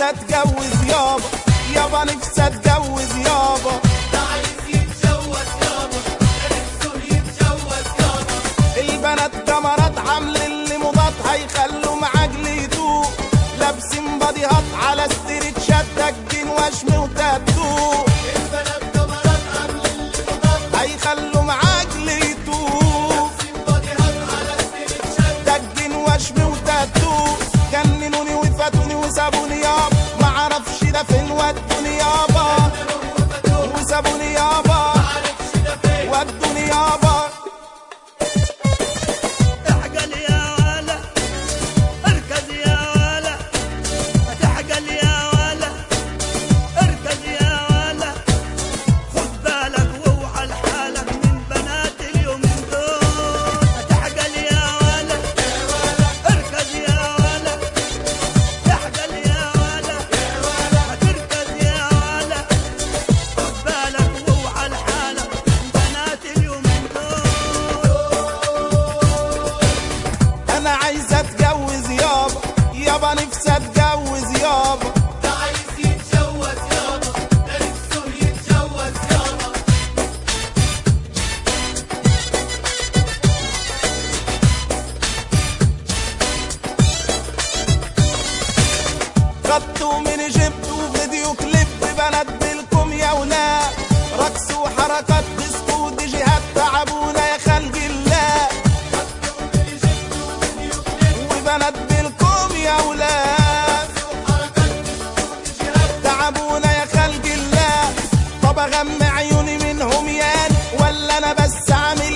اتجوز يابا، يابا نفسي اتجوز يابا. ده عايز يتجوز يابا، ده نفسه يتجوز يابا. البنات جمرات عامل اللي مضاد هيخلوا معاجل يدوق، لابسين باديهات على استريتشات دجين وشم وتاتو. البنات جمرات عامل اللي مضاد هيخلوا معاجل يدوق، لابسين باديهات على استريتشات دجين وشم وتاتو. جننوني وفاتوني وسابوني يابا، معرفش ده فين ودوني يابا، وسابوني يابا معرفش ده فين ودوني يابا. احقل يا ولا اركز يا ولا، هتحقل يا ولا اركز يا ولا. خد بالك واوعى لحالك من بنات اليومين دول. هتحقل يا ولا اركز يا ولا، احقل يا ولا هتركز يا ولا. خد بالك واوعى لحالك من بنات اليومين دول. انا عايز اتجوز يابا، يابا نفسي اتجوز يابا. ده عايز يتجوز يابا، ده نفسه يتجوز يابا. خدته من جبته فيديو كليب بنات بالكم يا ولاد، رقص وحركات ديسكو وديجيهات تعبونا يا خلق الله. وبنات بالكم يا ولاد تعبونا يا خلق الله. طب اغمى عيوني منهم ياني ولا انا بس عامل